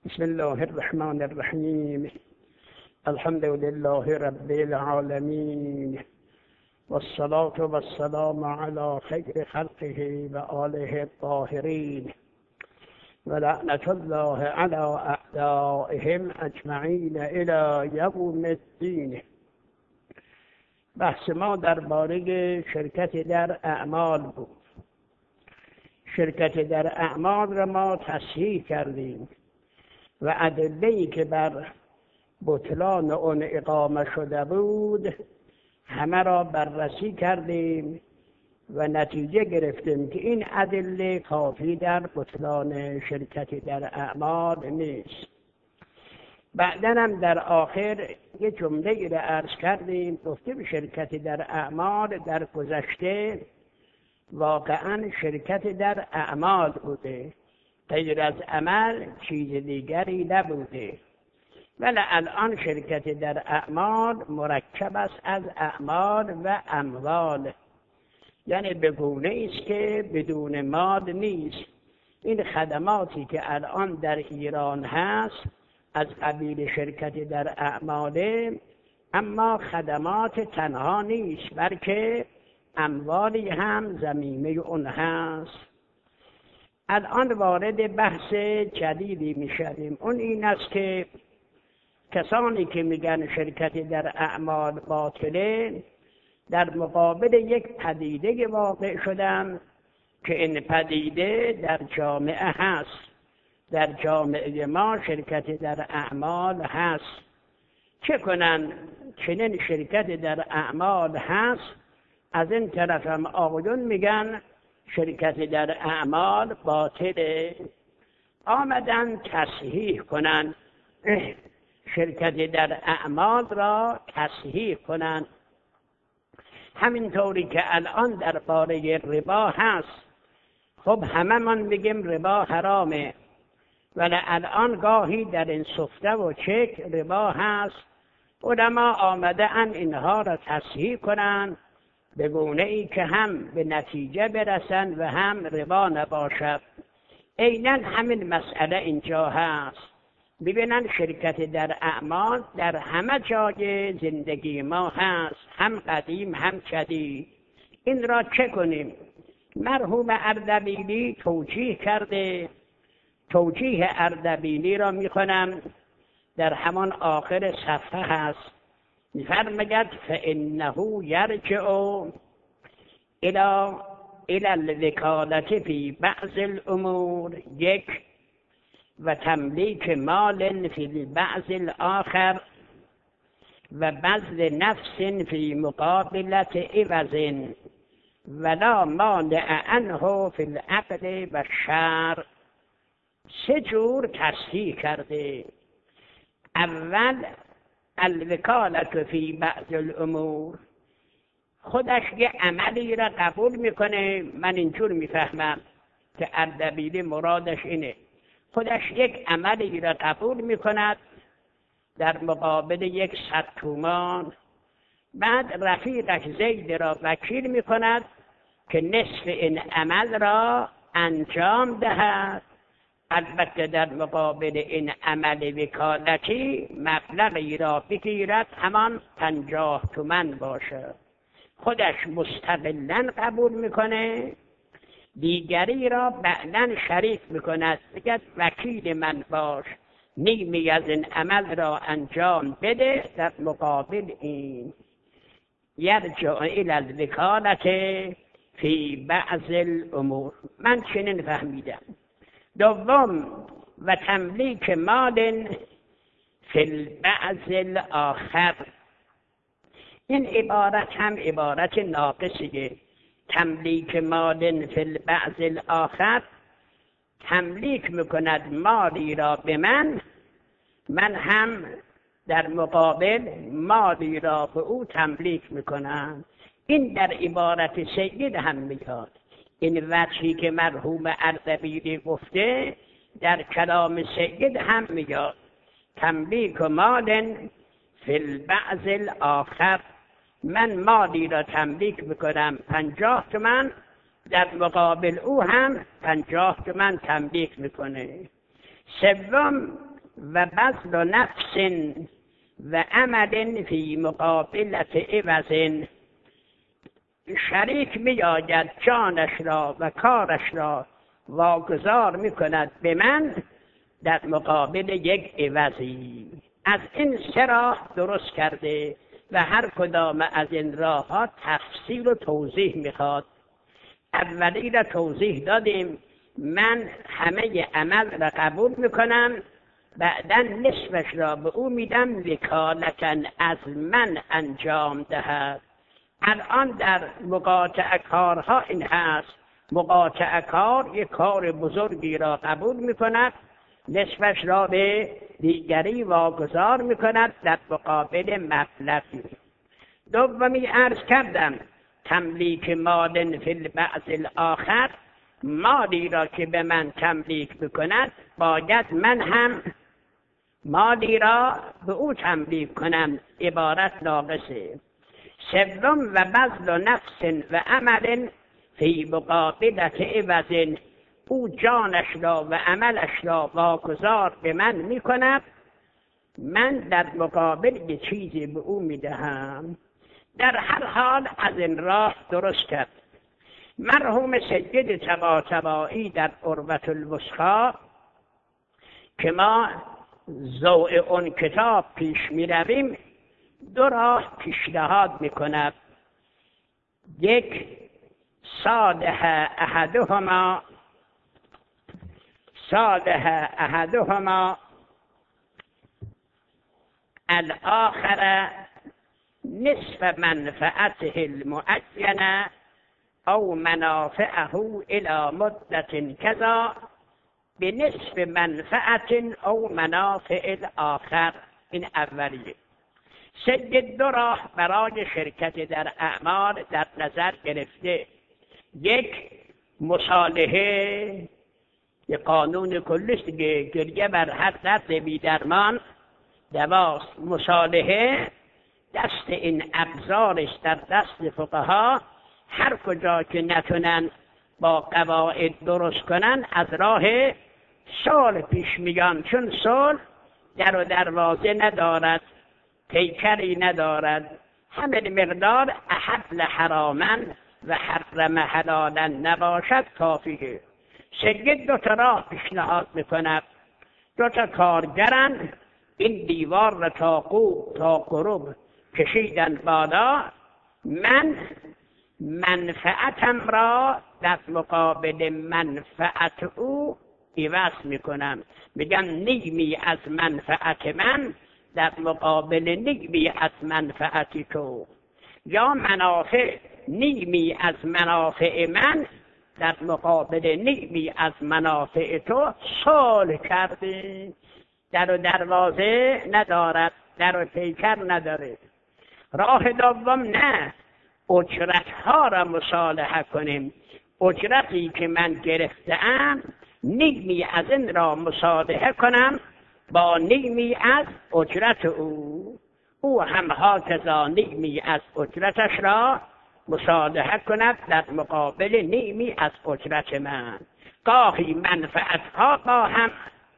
بسم الله الرحمن الرحیم. الحمد لله رب العالمین والصلاة والسلام على خیر خلقه و آله الطاهرین و لعنت الله علی اعدائهم اجمعین الی یوم الدین. بحث ما درباره شرکت در اعمال بود. شرکت در اعمال را ما تصحیح کردیم و ادله‌ای که بر بطلان اون اقامه شده بود همه را بررسی کردیم و نتیجه گرفتیم که این ادله کافی در بطلان شرکت در اعمال نیست. بعداً هم در آخر یه جمله را عرض کردیم، گفتیم شرکت در اعمال در گذشته واقعاً شرکت در اعمال بوده، غیر از عمل چیز دیگری نبوده، ولی الان شرکت در اعمال مرکب است از اعمال و اموال، یعنی به گونه است که بدون مال نیست. این خدماتی که الان در ایران هست از قبیل شرکت در اعماله، اما خدمات تنها نیست بلکه اموالی هم ضمیمه اون هست. الان وارد بحث جدیدی میشویم، اون این است که کسانی که میگن شرکت در اعمال باطله در مقابل یک پدیده واقع شدن که این پدیده در جامعه هست. در جامعه ما شرکت در اعمال هست. چه کنن؟ چنین شرکت در اعمال هست، از این طرف هم آقایون میگن شرکت در اعمال باطله. آمدن تصحیح کنن، شرکت در اعمال را تصحیح کنن. همینطوری که الان در باره ربا هست، خب همه من میگیم ربا حرامه، ولی الان گاهی در این سفته و چک ربا هست. علما آمده ان اینها را تصحیح کنن به گونه ای که هم به نتیجه برسن و هم ربا نباشد. عیناً همین مسئله اینجا هست. ببینن شرکت در اعمال در همه جای زندگی ما هست، هم قدیم هم جدید. این را چه کنیم؟ مرحوم اردبیلی توجیه کرده. توجیه اردبیلی را میخونم، در همان آخر صفحه هست. می‌فرماید فإنه یرجع إلى الوکالة فی بعض الامور یک و تملیک مال فی بعض الاخر و بذل نفس فی مقابلت عوض ولا مانع عنه فی العقل و الشرع. سه جور تصحیح کرده. اول الوکالت فی بعض الامور، خودش یه عملی را قبول میکنه. من اینجور میفهمم که اردبیلی مرادش اینه، خودش یک عملی را قبول میکند در مقابل 100 تومان، بعد رفیقش زید را وکیل میکند که نصف این عمل را انجام دهد. البته در مقابل این عمل وکالتی مبلغی را بگیرد، همان 50 تومان باشد. خودش مستقلاً قبول میکنه، دیگری را بعداً شریک میکند، بگد وکیل من باش، نیمی از این عمل را انجام بده در مقابل این. یرجع الی الوکالة فی بعض الامور. من چنین فهمیدم. دوم و تملیک مال فی البعض الاخر. این عبارت هم عبارت ناقصیه. تملیک مال فی البعض الاخر، تملیک میکند مالی را به من هم در مقابل مالی را به او تملیک میکنم. این در عبارت سید هم میاد. این وجهی که مرحوم اردبیلی گفته در کلام سید هم میاد. تملیک مال فی البعض الاخر، من مالی را تملیک میکنم 50 تومان، در مقابل او هم 50 تومان تملیک میکنه. سوم و بذل نفس و عمل فی مقابلت عوض. شریک می آید جانش را و کارش را واگذار می کند به من در مقابل یک عوضی. از این سه راه درست کرده و هر کدام از این راه ها تفصیل و توضیح میخواد. اولی را توضیح دادیم، من همه عمل را قبول میکنم، بعدا نصفش را به او میدم وکالتاً از من انجام دهد. الان در مقاطع کارها این هست، مقاطع کار یک کار بزرگی را قبول میکند، نصفش را به دیگری واگذار میکند در مقابل مبلغی. دومی عرض کردم تملیک مال فی البعض الاخر، مالی را که به من تملیک بکند باید من هم مالی را به او تملیک کنم، عبارت ناقصه. سوم و بذل نفس و عمل فی مقابلت عوض، او جانش را و عملش را واگذار به من می کند، من در مقابل یه چیزی به او می دهم. در هر حال از این راه درست کرد. مرحوم سید طباطبایی در عروة الوثقی که ما ضوء اون کتاب پیش می رویم دو راه پیشنهاد می کند. یک، صالح احدهما الاخر نصف منفعته المعینه او منافعه الى مدت کذا بنصف منفعت او منافع الاخر. این اولیه. سید دو راه برای شرکت در اعمال در نظر گرفته. یک، مصالحه، یک قانون کلیست دیگه، گریه بر هر درد بی درمان دواست. مصالحه دست این ابزارش در دست فقها، هر کجا که نتونن با قواعد درست کنن از راه صلح پیش میگن، چون صلح در و دروازه ندارد، پیکری ندارد، همه مقدار احل حراما و حرم حلالا نباشد کافیه. سید دو تا راه پیشنهاد میکند. دو تا کارگرن این دیوار را تا غروب کشیدن بالا، من منفعتم را در مقابل منفعت او عوض میکنم، میگم نیمی از منفعت من در مقابل نیمی از منفعت تو، یا منافع نیمی از منافع من در مقابل نیمی از منافع تو صلح کردی. در و دروازه ندارد، در و پیکر نداره. راه دوم نه، اجرت ها را مصالحه کنیم. اجرتی که من گرفتم نیمی از این را مصالحه کنم با نیمی از اجرت او هم هاکذا نیمی از اجرتش را مصالحه کند در مقابل نیمی از اجرت من. گاهی منفعت ها با هم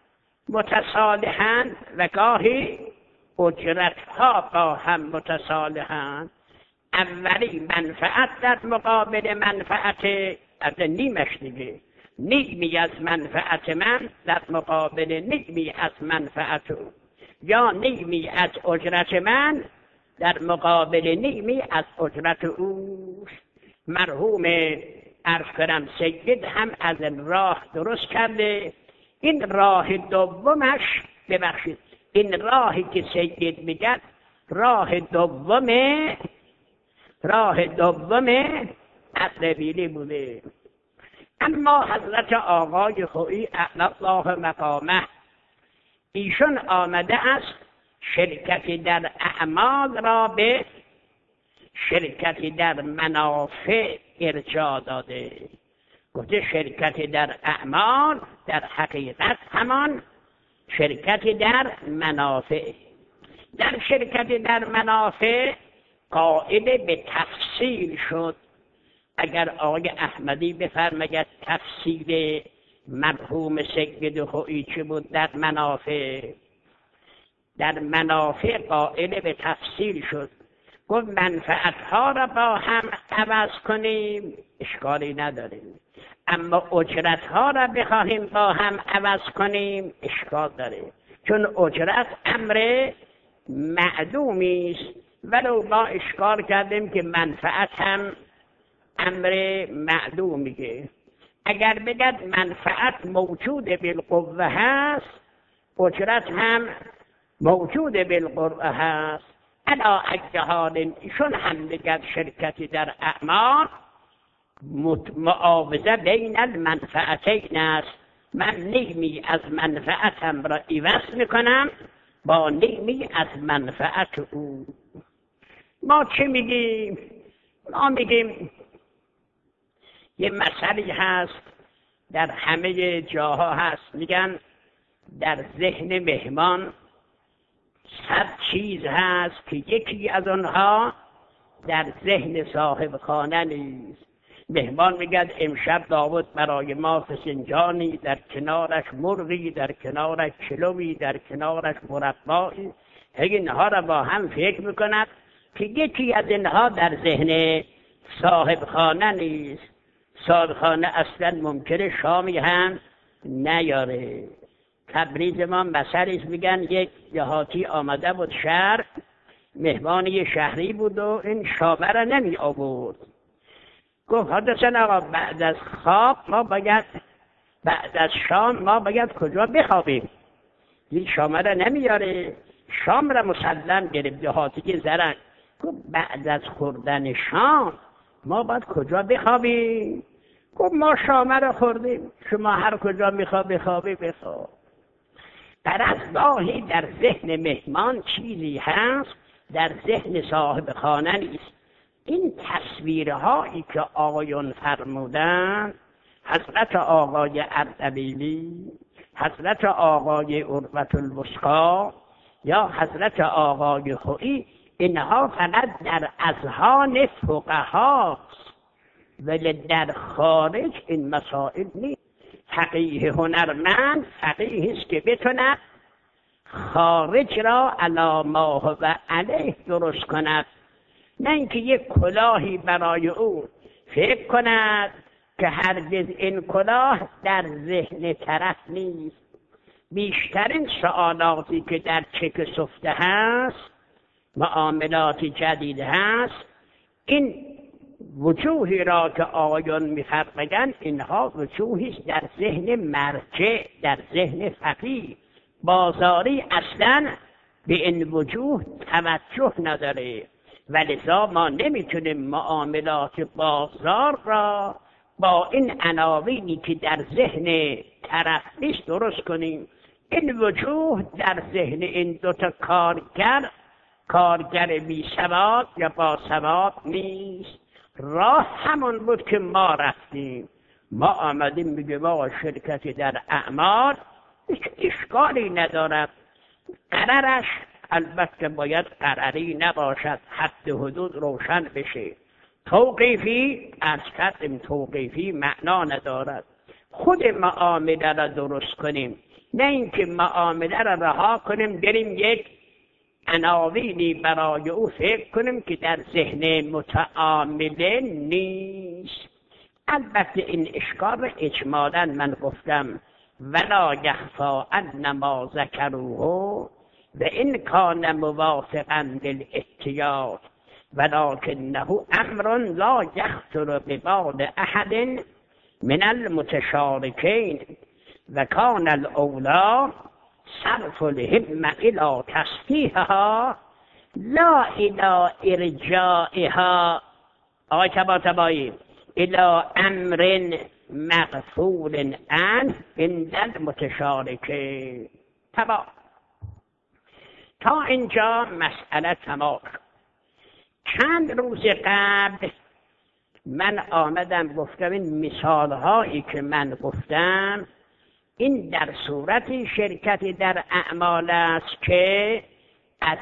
متصالحند و گاهی اجرت ها با هم متصالحند. اولی منفعت در مقابل منفعت از نیمش دیگه، نیمی از منفعت من در مقابل نیمی از منفعت او، یا نیمی از اجرت من در مقابل نیمی از اجرت او. مرحوم ارفرم سید هم از این راه درست کرده. این راه دومش، ببخشید، این راهی که سید میگه راه دومه اطربیلی بوده. اما حضرت آقای خویی اعلی الله مقامه، ایشون آمده است شرکت در اعمال را به شرکت در منافع ارجاع داده. گفته شرکت در اعمال در حقیقت همان شرکت در منافع. در شرکت در منافع قائل به تفصیل شد. اگر آقای احمدی بفرماید تفصیل مرحوم سید خویی چه بود در منافع، در منافع قائل به تفصیل شد. گفت منفعتها را با هم عوض کنیم اشکالی نداریم، اما اجرتها را بخواهیم با هم عوض کنیم اشکال داره، چون اجرت امر معدومی است. ولو ما اشکال کردیم که منفعت هم امر معدومیه. اگر بگد منفعت موجود بالقوه هست، اجرت هم موجود بالقوه هست. علا اجهال ایشون هم بگد شرکتی در اعمال معاوضه بین المنفعتین است. من نیمی از منفعتم را عوض میکنم با نیمی از منفعت او. ما چه میگیم؟ ما میگیم یه مسئله هست در همه جاها هست، میگن در ذهن مهمان 100 چیز هست که یکی از آنها در ذهن صاحب خانه نیست. مهمان میگه امشب داوود برای ما فسنجانی، در کنارش مرغی، در کنارش چلوی، در کنارش مربایی. اینها را با هم فکر میکند که یکی از اینها در ذهن صاحب خانه نیست. صاحب خانه اصلا ممکنه شامی هم نیاره. تبریز ما مثلیست، میگن یک دهاتی آمده بود شهر، مهمان یه شهری بود و این شامه را نمی آورد. گفت حدثن آقا بعد از خواب ما باید، بعد از شام ما باید کجا بخوابیم؟ این شامه را نمیاره. شام را مسلم گرفت دهاتی زرنگ. گفت بعد از خوردن شام ما باید کجا بخوابیم؟ گفت ما شامه را خوردیم، شما هر کجا میخواب بخوابی بخواب. در از گاهی در ذهن مهمان چیزی هست در ذهن صاحب خانه نیست. این تصویرهایی که آقایون فرمودن، حضرت آقای اردبیلی، حضرت آقای عروة الوثقی یا حضرت آقای خویی، اینها فقط در اذهان فقهاست ولی در خارج این مسائل نیست. فقیه هنرمند فقیه است که بتواند خارج را علی ما هو علیه درست کند، نه اینکه یک کلاهی برای او فکر کند که هرگز این کلاه در ذهن طرف نیست. بیشترین سوالاتی که در چک سفته هست، معاملات جدید هست، این وجوهی را که آقایان می‌فرمایند اینها وجوهی است در ذهن مرجع، در ذهن فقیه. بازاری اصلا به این وجوه توجه نداره، ولذا ما نمیتونیم معاملات بازار را با این عناوینی که در ذهن طرف نیست درست کنیم. این وجوه در ذهن این دوتا کارگر بی سواد یا با سواد نیست. راه همون بود که ما رفتیم. ما آمدیم میگه ما شرکتی در اعمال هیچ اشکالی ندارد. قرارش البته باید قراری نباشد، حد حدود روشن بشه. توقیفی از کردیم، توقیفی معنا ندارد. خود معامله را درست کنیم، نه اینکه معامله را رها کنیم بریم یک عناوینی برای او فکر کنیم که در ذهن متعامله نیست. البته این اشکال را اجمالا من گفتم ولا یخفی ان ما ذکروه و این کان موافقا للاحتیاط ولکنه امر لا یخطر ببال احد من المتشارکین و کان الاولی صرف الهمه الى تصحیحها لا الى ارجاعها آقای طباطبایی الى امر مغفول عنه عند المتشارکین. تا اینجا مسئله تمام. چند روز قبل من آمدم گفتم این مثال هایی که من گفتم این در صورت شرکتی در اعمال است که از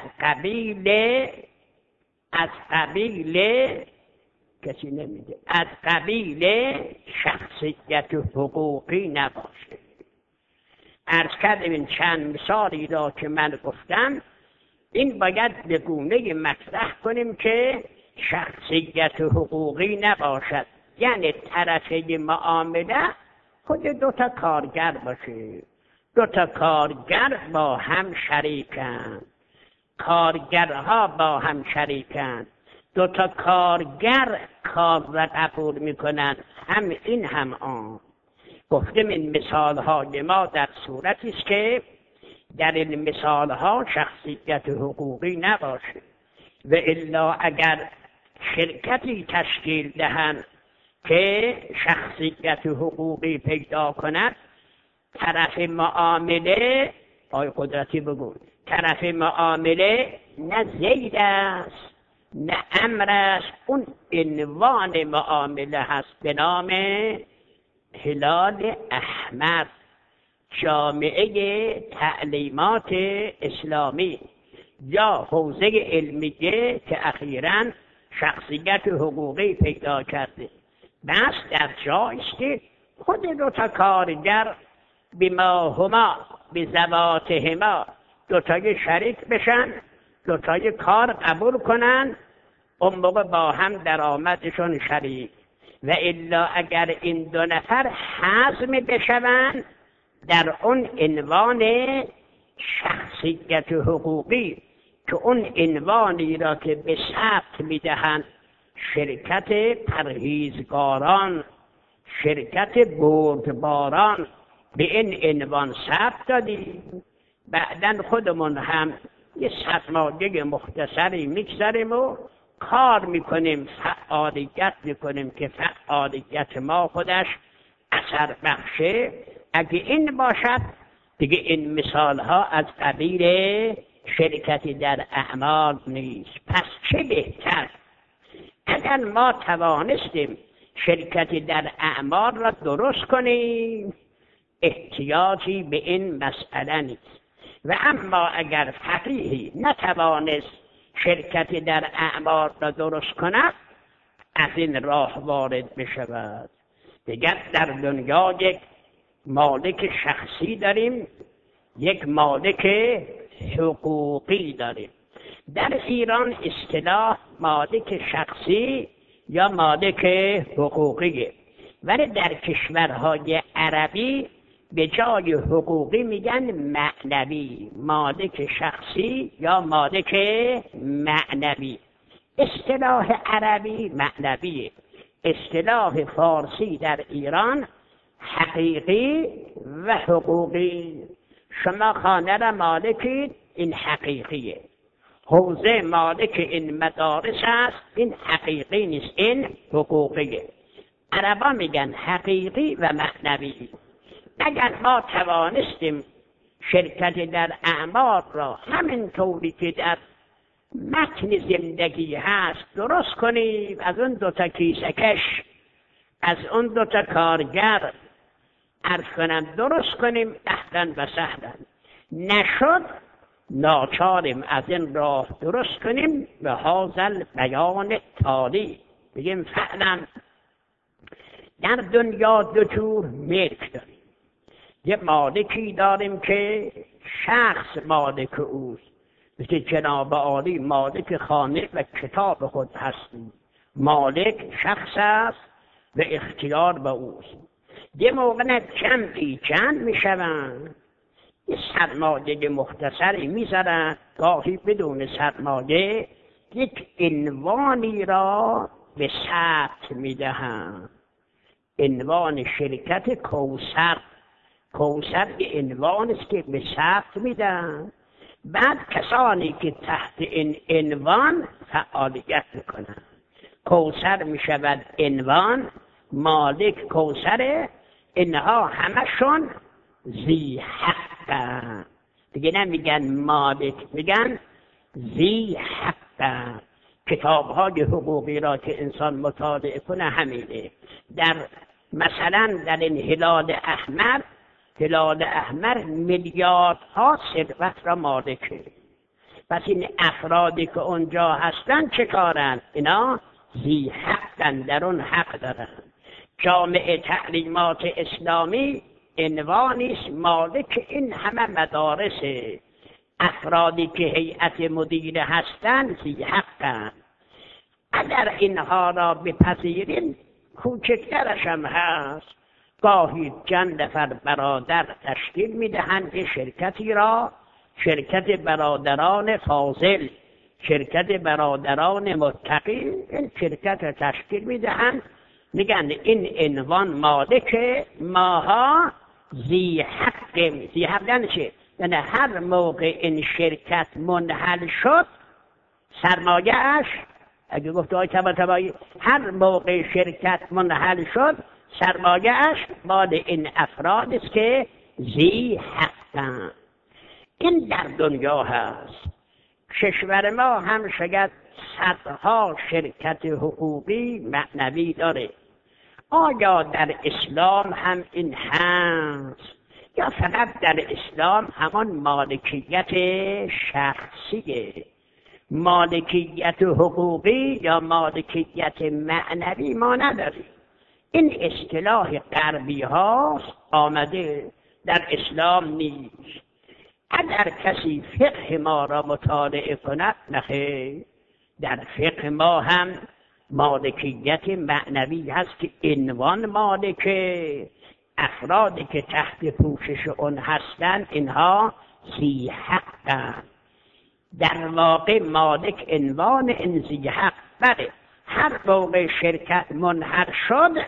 قبیل کسی نمیده، از قبیل شخصیت حقوقی نباشه. عرض کردم این چند مثالی را که من گفتم، این باید به گونه‌ای مطرح کنیم که شخصیت حقوقی نباشد، یعنی طرفه معامله خود دوتا کارگر باشه. دوتا کارگر با هم شریکند، کارگرها با هم شریکند، دوتا کارگر کار را قبول میکنند، هم این هم آن. گفتم این مثالهای ما در صورتی است که در این مثالها شخصیت حقوقی نباشه، و الا اگر شرکتی تشکیل دهند که شخصیت حقوقی پیدا کند، طرف معامله، آی قدرتی بگو، طرف معامله نه زید است نه امر است، اون عنوان معامله هست به نام هلال احمر، جامعه تعلیمات اسلامی یا حوزه علمیه که اخیراً شخصیت حقوقی پیدا کرده. بس در جایی است که خود دوتا کارگر بما هما به ذواتهما دوتای شریک بشن، دوتای کار قبول کنن، اون موقع با هم درآمدشون شریک. و الا اگر این دو نفر حزم بشوند در اون عنوان شخصیت حقوقی که اون عنوانی را که به ثبت میدهند شرکت پرهیزگاران، شرکت بردباران، به این عنوان ثبت دادیم، بعدن خودمون هم یه سرمایه مختصری میگذاریم و کار میکنیم، فعالیت میکنیم که فعالیت ما خودش اثر بخشه. اگه این باشد دیگه این مثال ها از قبیل شرکتی در اعمال نیست. پس چه بهتر اگر ما توانستیم شرکتی در اعمال را درست کنیم، احتیاجی به این مسئله نیست. و اما اگر فقیهی نتوانست شرکتی در اعمال را درست کند، از این راه وارد بشود. دیگر در دنیا یک مالک شخصی داریم، یک مالک حقوقی داریم. در ایران اصطلاح مالک شخصی یا مالک حقوقیه، ولی در کشورهای عربی به جای حقوقی میگن معنوی، مالک شخصی یا مالک معنوی. اصطلاح عربی معنویه، اصطلاح فارسی در ایران حقیقی و حقوقی. شما خانه را مالکید، این حقیقیه. حوزه مالک این مدارس است، این حقیقی نیست، این حقوقیه. عربا میگن حقیقی و معنوی. اگر ما توانستیم شرکت در اعمال را همین طوری که در متن زندگی هست درست کنیم، از اون دوتا کیسکش، از اون دوتا کارگر عرض کنم درست کنیم، اهلا و سهلا. نشد ناچاریم از این راه درست کنیم به هازل بیان تالی. بگیم فعلا در دنیا دو جور ملک داریم. یه مالکی داریم که شخص مالک اوست، مثل جناب عالی مالک خانه و کتاب خود هستیم. مالک شخص است و اختیار به اوست. یه موقع جمعی جمع میشوند، یه سرمایه مختصری میذارن، گاهی بدون سرمایه یک عنوانی را به ثبت میدهند. عنوان شرکت کوثر. کوثر یه عنوان است که به ثبت میدن. بعد کسانی که تحت این عنوان فعالیت میکنن، کوثر میشود عنوان، مالک کوثره، اینها همشون ذی حقن. دیگه نمیگن مالک، میگن ذی حقن. کتاب‌های حقوقی را که انسان مطالعه کنه همینه. در مثلا در این هلال احمر، هلال احمر میلیاردها ثروت را مالکه. پس این افرادی که اونجا هستن چه کارن؟ اینا ذی حقن، در اون حق دارن. جامعه تعلیمات اسلامی عنوانی است مالک این همه مدارس. افرادی که هیئت مدیره هستند ذی حقند. اگر اینها را بپذیریم کوچکترش هم هست، گاهی چند نفر برادر تشکیل میدهند که شرکتی را، شرکت برادران فاضل، شرکت برادران متقی، این شرکت تشکیل میدهند، میگن این عنوان مالک ماها ذی حقیم. ذی حق یعنی چه؟ یعنی هر موقع این شرکت منحل شد سرمایه‌اش، اگه گفت آقای طباطبایی، هر موقع شرکت منحل شد سرمایه‌اش مال این افراد است که ذی حقند. این در دنیا هست. کشور ما هم شاید صدها شرکت حقوقی معنوی داره. آیا در اسلام هم این هست یا فقط در اسلام همان مالکیت شخصیه؟ مالکیت حقوقی یا مالکیت معنوی ما نداریم. این اصطلاح غربی هاست، آمده، در اسلام نیست. اگر کسی فقه ما را مطالعه کند، نخیر، در فقه ما هم مالکیت معنوی هست که عنوان مالکه، افرادی که تحت پوشش اون هستند اینها ذی حقند. در واقع مالک عنوان این ذی حق. بله، هر موقع شرکت منحل شد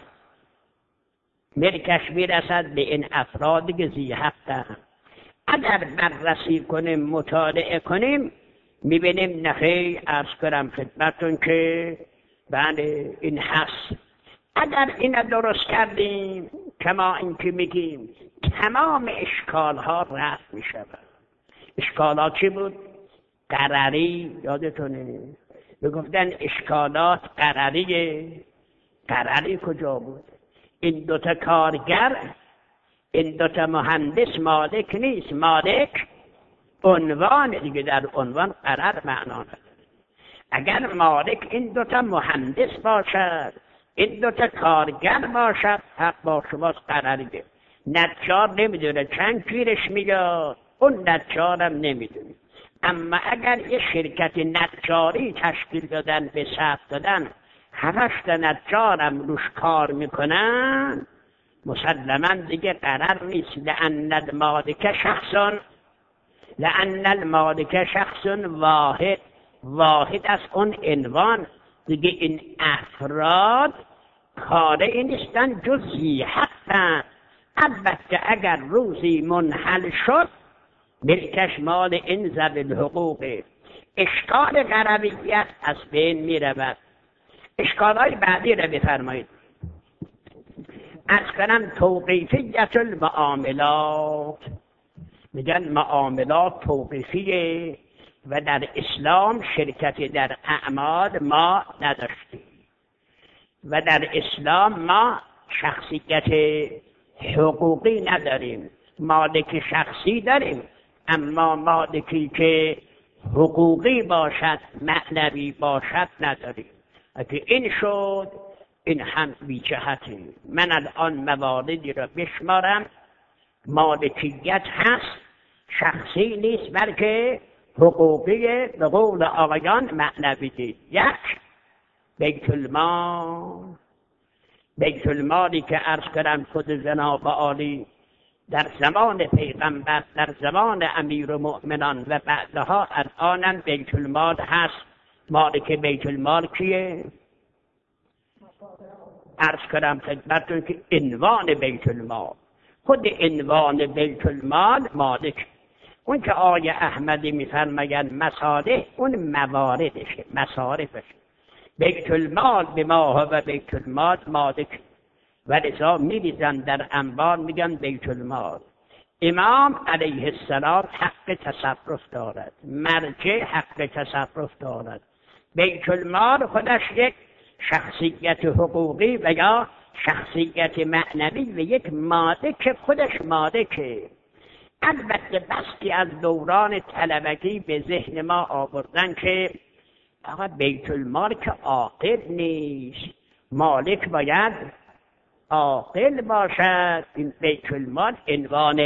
ملکش میرسد به این افرادی که ذی حقند. اگر بررسی کنیم، مطالعه کنیم، میبینیم نخیر، عرض کنم خدمتون که بله این هست. اگر این درست کردیم کما این که میگیم تمام اشکالها رفع میشود. اشکالات چی بود؟ قرری، یادتونه بگفتن اشکالات قرریه. قرری کجا بود؟ این دوتا کارگر، این دوتا مهندس مالک نیست. مالک عنوان دیگه، در عنوان قرار معنا نداره. اگر مالک این دوتا مهندس باشد، این دوتا کارگر باشد، حق با شماست قرریه. نجار نمیدونه چند گیرش میاد، اون نجارم نمیدونه. اما اگر یه شرکت نجاری تشکیل دادن، به ثبت دادن، 7 نجارم روش کار میکنن، مسلما دیگه قرار نیست. لأن المالک شخص واحد. واحد از اون عنوان دیگه. این افراد کار این نیستن جز ذی حقند. البته اگر روزی منحل شد ملکش مال این ذوی الحقوق. اشکال قربیت از بین می رود. اشکالهای بعدی را بفرمایید. از کنم توقیفیت المعاملات. میگن معاملات توقیفیه و در اسلام شرکت در اعمال ما نداشتیم و در اسلام ما شخصیت حقوقی نداریم. مالک شخصی داریم، اما مالکی که حقوقی باشد، معنوی باشد نداریم. اگه این شد این هم بی‌جهته. من الان مواردی را بشمارم. مالکیت هست، شخصی نیست بلکه حقوقی، به قول آقایان معنوی. یک، بیت المال. بیت المالی که عرض کردم خود جناب عالی در زمان پیغمبر، در زمان امیرالمؤمنان و بعدها الانم بیت المال هست. مالک بیت المال کیه؟ عرض کردم خدمتتون که عنوان بیت المال، خود عنوان بیت المال مالک. اون که آیه احمدی میفرماید مصالح، اون مواردشه، مصارفشه. بیت المال به ما و بیت المال مالک، و لذا میریزن در انبار میگن بیت المال. امام علیه السلام حق تصرف دارد، مرجع حق تصرف دارد. بیت المال خودش یک شخصیت حقوقی و یا شخصیت معنوی و یک مالک خودش مالکه. البته بستی از دوران طلبگی به ذهن ما آوردن که آقا بیت المال که عاقل نیست، مالک باید عاقل باشد. این بیت المال عنوان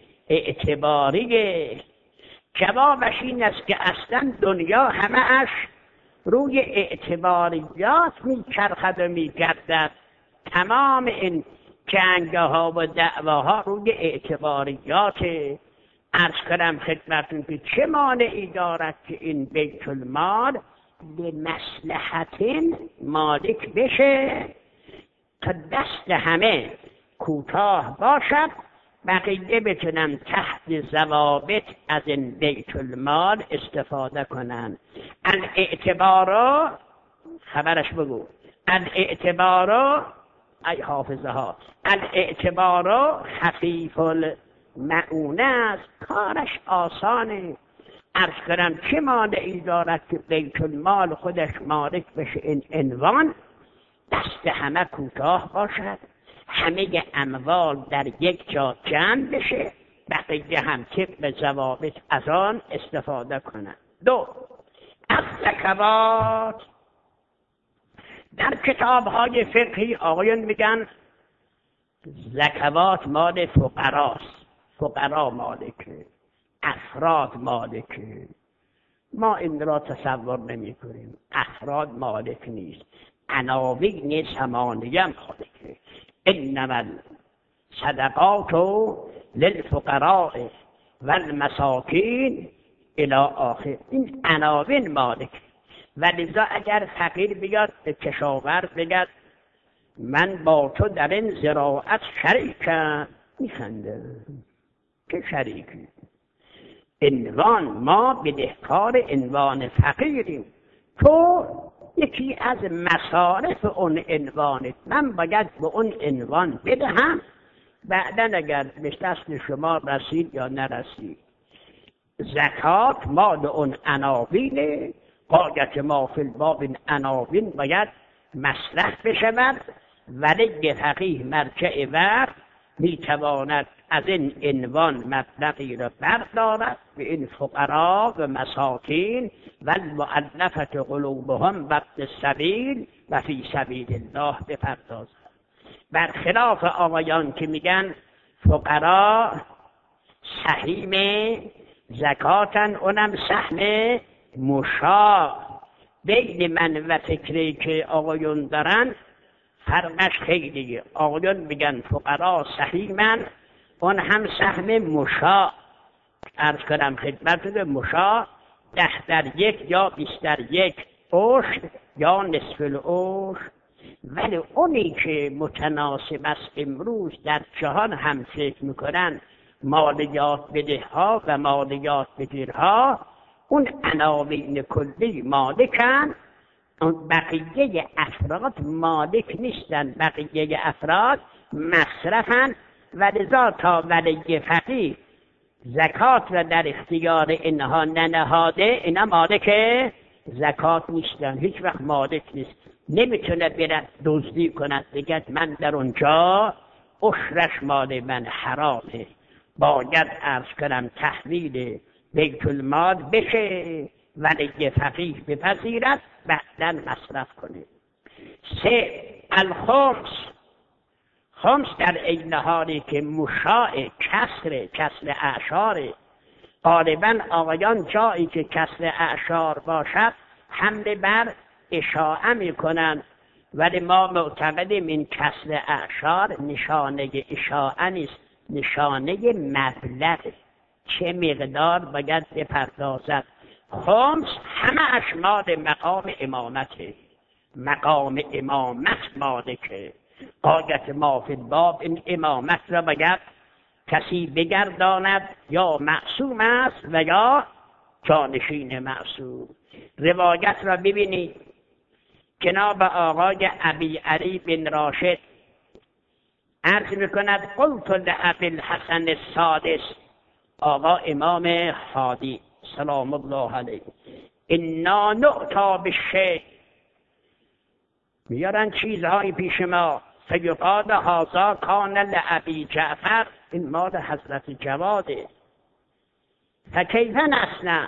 اعتباریه. جوابش این است که اصلا دنیا همه اش روی اعتباریات میچرخد و میگردد. تمام این جنگ‌ها و دعواها روی اعتباریات. عرض کنم خدمتتون که چه مانعی دارد که این بیت المال به مصلحت مالک بشه تا دست همه کوتاه باشد، بقیه بتونن تحت ضوابط از این بیت المال استفاده کنن. الاعتبارو خبرش بگو، الاعتبارو ای حافظه ها، الاعتبارو خفیف المعونه است، کارش آسانه. عرض کنم چه مانعی دارد که بیت المال خودش مالک بشه این عنوان، دست همه کوتاه باشد، همه اموال در یک جا جمع بشه، بقیه هم طبق ضوابط از آن استفاده کنند. دو، از زکوات. در کتاب‌های فقهی آقایان میگن زکوات مال فقراست، فقرا مالکه، افراد مالکه. ما این را تصور نمی کنیم. افراد مالک نیست، عناوین نیز همانیه مالکه. انما الصدقات للفقراء والمساکین الی آخر. این عناوین مالک. ولذا اگر فقیر بیاد به کشاورز بگد من با تو در این زراعت شریکم، میخنده که شریکی. عنوان ما بدهکار عنوان فقیریم، تو یکی از مصارف اون عنوانت، من باید به اون عنوان بدهم، بعدن اگر به دست شما رسید یا نرسید. زکات مال اون عناوینه، قایت ما فی الباب این عناوین باید مصرف بشود. ولی فقیه مرجع وقت میتواند از این عنوان مبلغی را بردارد به این فقرا و مساکین و المؤلفة قلوبهم و ابن السبیل و فی سبیل الله بپردازد. برخلاف آقایان که میگن فقرا سهیم زکاتن، اونم سهم مشاع. بین من و فکری که آقایون دارن فرقش خیلیه. آقایون میگن فقرا سهیمن، اون هم سهم مشاع. عرض کنم خدمت مشاع 10/1 یا 20/1 عشر یا نصف العشر. ولی اونی که متناسب است امروز در جهان هم فکر میکنن مالیات بدهها و مالیات بگیرها، اون عناوین کلی مالکن، اون بقیه افراد مالک نیستن، بقیه افراد مصرفن. ولذا تا ولی فقیه زکات را در اختیار اینها ننهاده، اینا مالک زکات نیستن، هیچ وقت مالک نیست. نمیتونه برد دزدی کند بگد من در اونجا عشرش مال من حرامه. باید عرض کنم تحویل بیت المال بشه، ولی فقیه بپذیرد، بعداً مصرف کنه. 3. الخمس. خمس در این حالی که مشاع کسر اعشار، غالباً آقایان جایی که کسر اعشار باشد حمله بر اشاعه میکنن، ولی ما معتقدیم این کسر اعشار نشانه اشاعه نیست، نشانه مبلغ، چه مقدار باید بپردازد. خمس همه اشمال مقام امامته، مقام امامت مالکه. قایت ما فی الباب این امامت را باید کسی بگرداند، یا معصوم است و یا جانشین معصوم. روایت را ببینید، جناب آقای ابی علی بن راشد عرض میکند قلت لابی الحسن السادس، آقا امام هادی سلام الله علیه، انا نؤتا بالشیء، میارن چیزهایی پیش ما، فیقال هذا کان لابی جعفر، این مال حضرت جواده، فکیف نصنع؟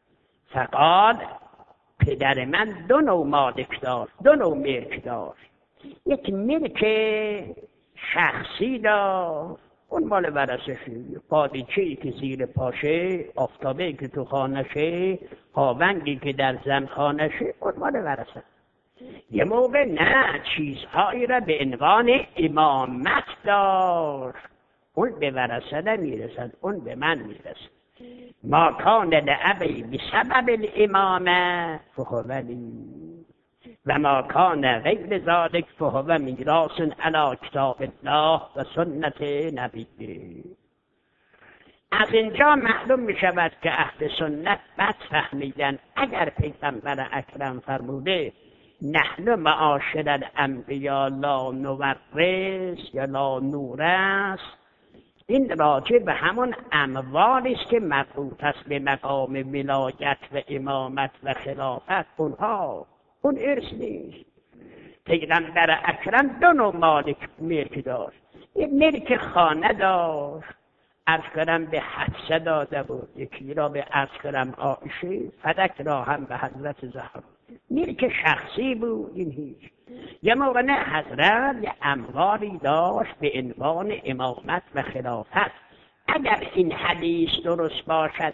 فقال پدر من 2 نوع مالک داشت، 2 نوع ملک داشت. یک ملک شخصی داشت، اون مال ورثشه. قالیچه‌ای که زیر پاشه، آفتابه‌ای که تو خانشه، هاونگی که در زنخانشه، اون مال ورثه. یه موقع نه، چیزهایی را به عنوان امامت داشت، اون به ورثه نمیرسد، اون به من میرسد. ما کان لأبی بسبب الامامه فهو لی و ما کان غیر ذلک فهو میراث علی کتاب الله و سنت نبیه. از اینجا معلوم می شود که اهل سنت بد فهمیدن. اگر پیغمبر اکرم فرموده نحن معاشر الانبیاء لا نورث یا لا نورث، این راجع به همون اموالی است که مربوط است به مقام ولایت و امامت و خلافت. اون ارث نیست. پیغمبر اکرم دو نوع ملک داشت. یک ملک خانه داشت، عرض کردم به حفصه داده بود، یکی را به عرض کردم عایشه، فدک را هم به حضرت زهرا. ملک شخصی بود این هیچ. یه موقع نه، حضرت یه اموالی داشت به عنوان امامت و خلافت. اگر این حدیث درست باشد،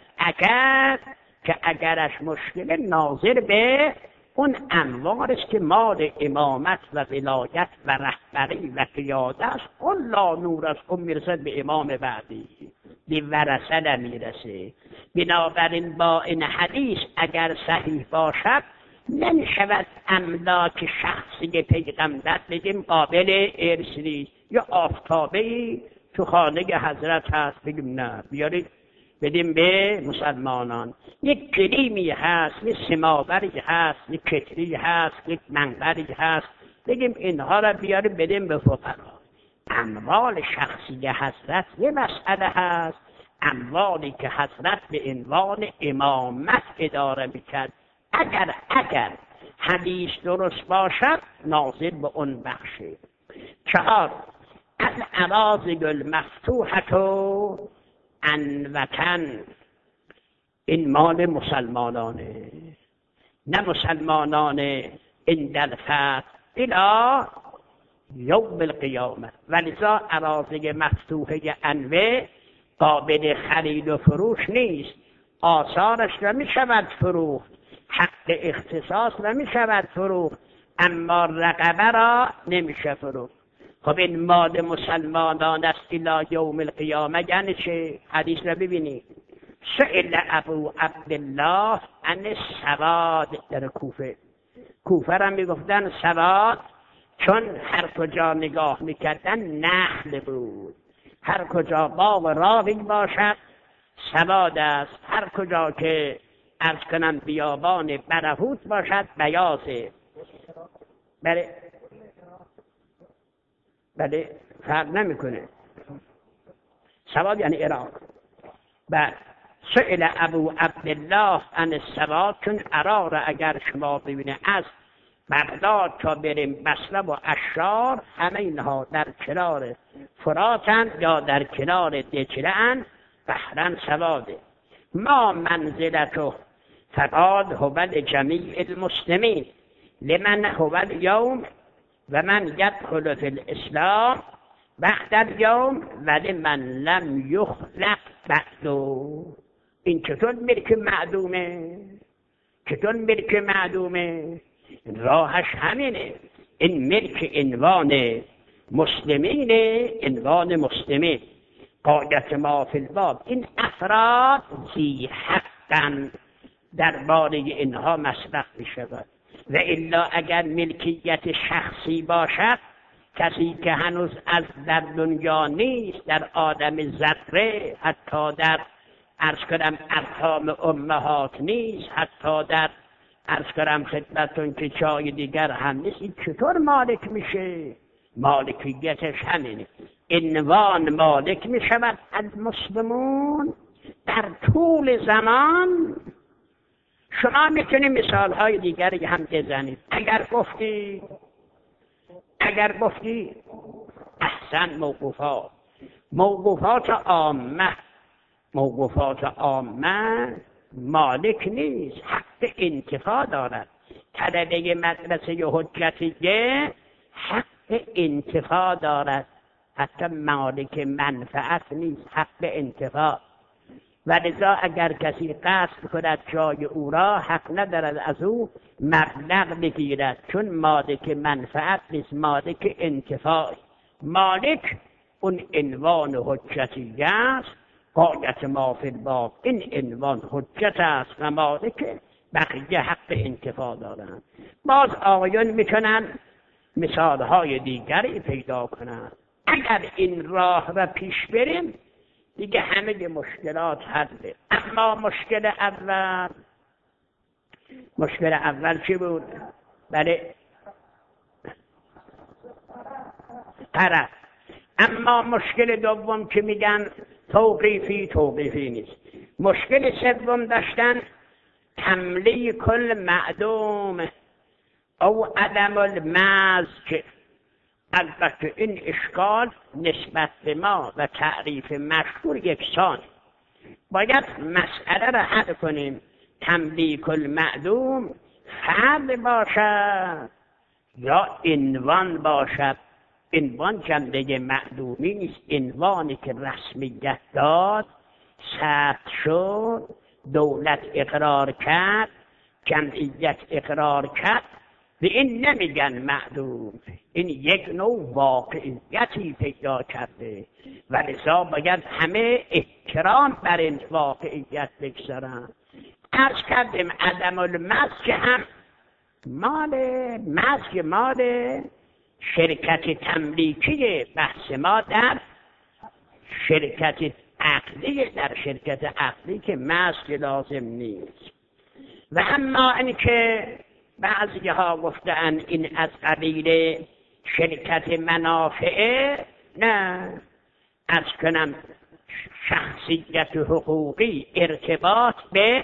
اگرش مشکل، ناظر به اون اموال است که مال امامت و ولایت و رهبری و قیاده است، اون لا نور است، اون میرسد به امام بعدی، به ورثه نمیرسه. بنابراین با این حدیث اگر صحیح باشد، نمیشود املاک شخصی پیغمبر بگیم قابل ارث نیست. یا آفتابه‌ای تو خانه حضرت هست بگیم نه بیارید بدیم به مسلمانان. یک کلیمی هست، یک سماوری هست، یک کتری هست، یک منبری هست، بگیم اینها را بیاریم بدیم به فقرا. اموال شخصی حضرت یه مسئله هست، اموالی که حضرت به عنوان امامت اداره میکرد، اگر حدیث درست باشد، ناظر به اون بخشه. 4 الاراضی المفتوحة عن وطن، این مال مسلمانانه، نه مسلمانان این در فتح الی یوم القیامه. ولذا اراضی مفتوحه انوه قابل خرید و فروش نیست. آثارش نمی شود فروخت، حق اختصاص نمی شود فروخت، اما رقبه را نمیشه فروخت. خب این مال مسلمانان است الی یوم القیامه. یعنی چه؟ حدیث را ببینید. سئل ابو عبدالله عن السواد در کوفه را میگفتن سواد، چون هر کجا نگاه میکردن نخل بود. هر کجا باغ راوی باشد سواد است، هر کجا که عرض کنم بیابان برهوت باشد بیازه. بله فرق نمیکنه. سواد یعنی عراق. بعد سئل ابو عبدالله عن السواد، چون عراق را اگر شما ببینه از بغداد تا بریم بصره و اشار، همه اینها در کنار فراتن یا در کنار دجله، بحرن سواده. ما منزلته فقال هو لجمیع المسلمین لمن هو اليوم و من یدخل فی الاسلام بعد اليوم و لمن لم یخلق بعدو. این چطور ملک معدومه؟ چطور ملک معدومه؟ راهش همینه. این ملک عنوان مسلمینه، عنوان مسلمین. قاعدت ما فی الباب، این افراد ذی حقن، درباره اینها مسبق می شود. و الا اگر ملکیت شخصی باشد، کسی که هنوز از در دنیا نیست، در آدم ذره، حتی در عرض کنم ارحام امهات نیست، حتی در عرض کنم خدمتون که چای دیگر هم نیست، این چطور مالک میشه؟ مالکیتش همینه. عنوان مالک می شود المسلمون در طول زمان. شما میتونید مثال های دیگری هم بزنید. اگر گفتی احسن موقوفات عامه مالک نیست، حق انتفاع دارد. طلبه مدرسه حجتیه حق انتفاع دارد، حتی مالک منفعت نیست، حق انتفاع. و لذا اگر کسی قصد کند جای او را، حق ندارد از او مبلغ بگیرد، چون مالک منفعت نیست، مالک انتفاع. مالک اون عنوان حجتی است، غایت ما فی الباب، این عنوان حجت است و مالک بقیه حق انتفاع دارند. باز آقایان میتونن مثالهای دیگری پیدا کنند. اگر این راه را پیش بریم دیگه همه مشکلات حله. اما مشکل اول چی بود؟ بله، طرف. اما مشکل دوم که میگن توقیفی نیست. مشکل سوم داشتن تملیک المعدوم او عدم المزج. البته این اشکال نسبت به ما و تعریف مشهور یکسان. باید مسئله را حل کنیم. تملیک المعدوم فرد باشد یا عنوان باشد. عنوان جنبه معدومی نیست، عنوانی که رسمیت داد، ثبت شد، دولت اقرار کرد، جمعیت اقرار کرد، به این نمیگن معدوم. این یک نوع واقعیتی پیدا کرده و لذا باید همه احترام بر این واقعیت بگذارن. عرض کردیم عدم المزج هم مال شرکت تملیکی. بحث ما در شرکت عقدی، در شرکت عقدی که مزج لازم نیست. و اما اینکه بعضی ها گفتن این از قبیل شرکت منافعه، نه، از کنم شخصیت حقوقی ارتباط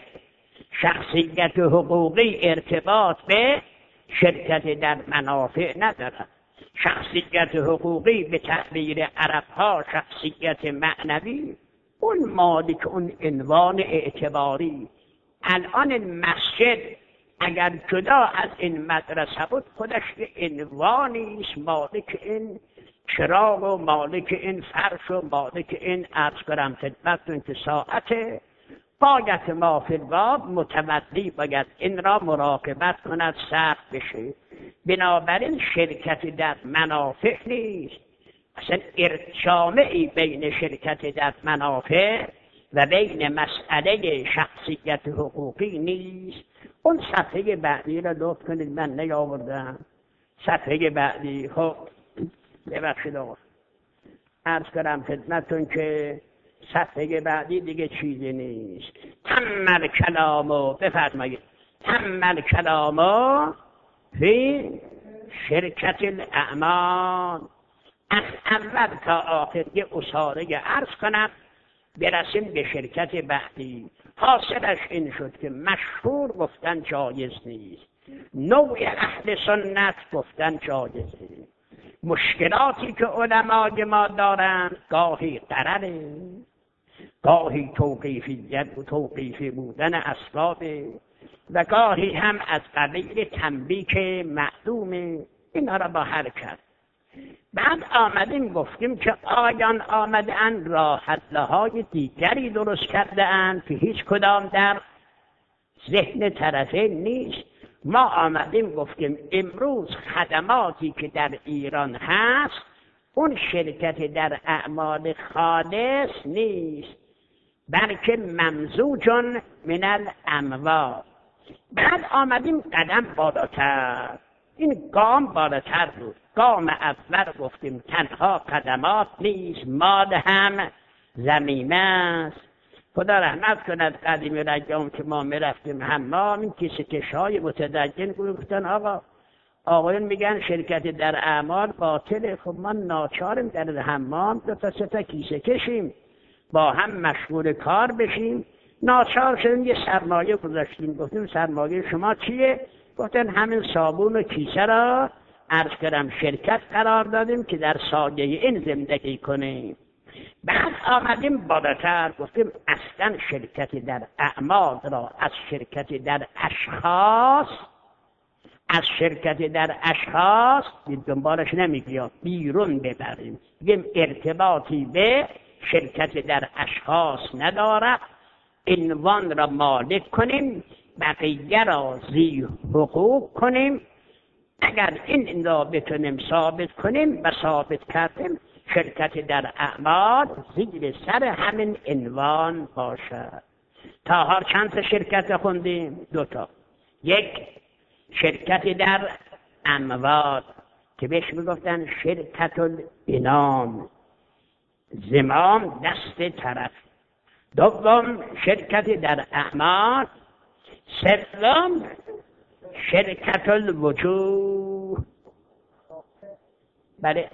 به شرکت در منافع ندارد. شخصیت حقوقی به تعبیر عرب ها شخصیت معنوی، اون مالک اون عنوان اعتباری. الان مسجد اگر جدا از این مدرسه بود خودش عنوانی است، مالک این چراغ و مالک این فرش و مالک این عرض کنم خدمتتون که ساعت غایت ما فی الباب متولی باید این را مراقبت کند، سخت بشه. بنابراین شرکت در منافع نیست. اصلا جامعی بین شرکت در منافع و بین مسئله شخصیت حقوقی نیست. اون صفحه بعدی را لطف کنید، من نیاوردم. صفحه بعدی. خب ببخشید آقا، عرض کنم خدمتتون که صفحه بعدی دیگه چیزی نیست. تمل کلامو، بفرمایید، تمل کلامو فی شرکت الاعمال. از اول تا آخر یه اصاره عرض کنم برسیم به شرکت بعدی. حاصلش این شد که مشهور گفتن جایز نیست، نوع اهل سنت گفتن جایز نیست. مشکلاتی که علمای ما دارند گاهی قرره، گاهی توقیفی بودن اسباب و گاهی هم از قبیل تنبیک معدومه. اینا را با حل کرد. بعد آمدیم گفتیم که آیان آمدن راه حل‌های دیگری درست کرده اند که هیچ کدام در ذهن طرفین نیست. ما آمدیم گفتیم امروز خدماتی که در ایران هست اون شرکت در اعمال خالص نیست، بلکه ممزوجن من الاموال. بعد آمدیم قدم بالاتر، این گام بالاتر بود. گام اول گفتیم تنها خدمات نیست، مال هم زمینه است. خدا رحمت کند قدیم رجام که ما میرفتیم حمام، این کیسه کش‌های متدین گفتن آقایون میگن شرکت در اعمال باطله. خب ما ناچاریم در حمام دو تا سه تا کیسه کشیم، با هم مشغول کار بشیم. ناچار شدیم یه سرمایه گذاشتیم. گفتیم سرمایه شما چیه؟ گفتن همین صابون و کیسه را عرض کردم شرکت قرار دادیم که در سایه این زندگی کنیم. بعد آمدیم بالاتر گفتیم اصلا شرکت در اعمال را از شرکت در اشخاص از شرکت در اشخاص دنبالش نمیگیم، بیرون ببریم، بگیم ارتباطی به شرکت در اشخاص ندارد، عنوان را مالک کنیم، بقیه را ذی حقوق کنیم. اگر این را بتونیم ثابت کنیم و ثابت کردیم، شرکت در اعمال زیر سر همین عنوان باشد. تا هر چند تا شرکت خوندیم؟ 2 تا. یک شرکت در اموال که بهش میگفتن شرکت الانام، زمام دست طرف. دوم شرکت در اعمال. سوم شرکت الوجوه. بله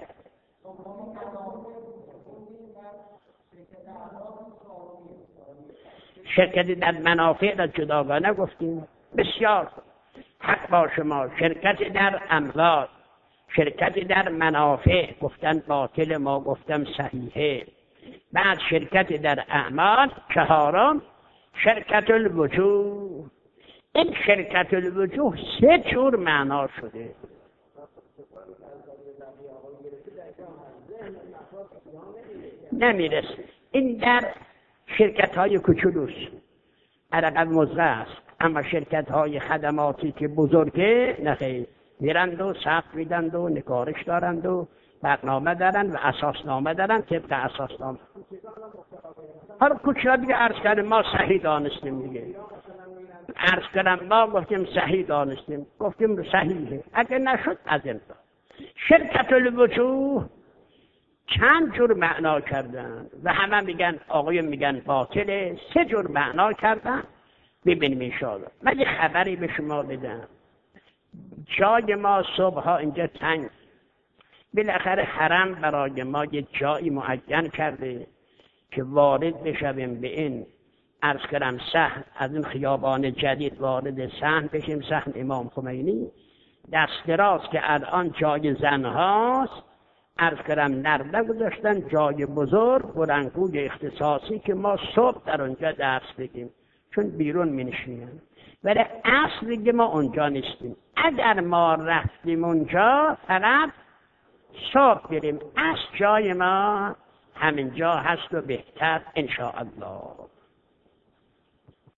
شرکت در منافع را جداگانه گفتیم. بسیار حق با شما. شرکت در اموال، شرکت در منافع گفتن باطل، ما گفتم صحیحه. بعد شرکت در اعمال. چهارم شرکت الوجوه. این شرکت الوجوه 3 جور معنا شده. نمیرسه. این در شرکت های کوچولوست، عرقب مزغه است. اما شرکت های خدماتی که بزرگه نخیر، میرند و ثبت میدند و نگارش دارند و برنامه دارند و اساسنامه دارند طبق اساسنامه. حالا کوچولو دیگه عرض کردم ما صحیح دانستیم دیگه. عرض کردم ما گفتیم صحیح دانستیم، گفتیم صحیحه. اگه نشد از این شرکت الوجوه چند جور معنا کردن و همه میگن آقای میگن باطله. 3 جور معنا کردن. ببینیم انشاءالله. من یه خبری به شما بدم. جای ما صبح ها اینجا تنگ، بالاخره حرم برای ما یه جایی معین کرده که وارد بشویم به این عرض کردم صحن، از این خیابان جدید وارد صحن بشیم، صحن امام خمینی. دست دراز که الان جای زنهاست، عرض کردم نرده گذاشتن، جای بزرگ بلندگوی اختصاصی که ما صبح در اونجا درس بگیم، چون بیرون می نشینیم. ولی اصل دیگه ما اونجا نیستیم. اگر ما رفتیم اونجا فقط صبح بریم، اصل جای ما همینجا هست و بهتر انشاءالله.